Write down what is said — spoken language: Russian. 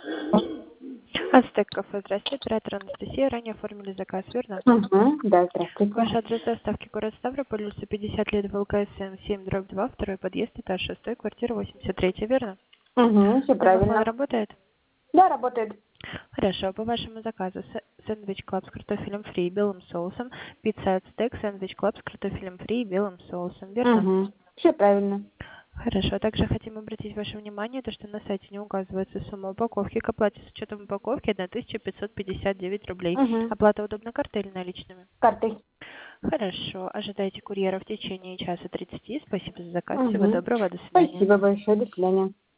Ацтек кафе, здравствуйте, оператор Анастасия. Ранее оформили заказ, верно? Да, здравствуйте. Ваш адрес доставки город Ставрополь, улица 50 лет, ВЛКСМ 7/2, второй подъезд, этаж 6, квартира 83, верно? Все Домофон правильно. работает? Да, работает. Хорошо, по вашему заказу сэндвич клаб с картофелем фри и белым соусом, пицца ацтек, сэндвич клаб с картофелем фри и белым соусом, верно? Все правильно. Хорошо. Также хотим обратить ваше внимание, то, что на сайте не указывается сумма упаковки. К оплате с учетом упаковки 1559 рублей. Оплата удобна картой или наличными? Картой. Хорошо. Ожидайте курьера в течение часа 30. Спасибо за заказ. Всего доброго. До свидания. Спасибо большое. До свидания.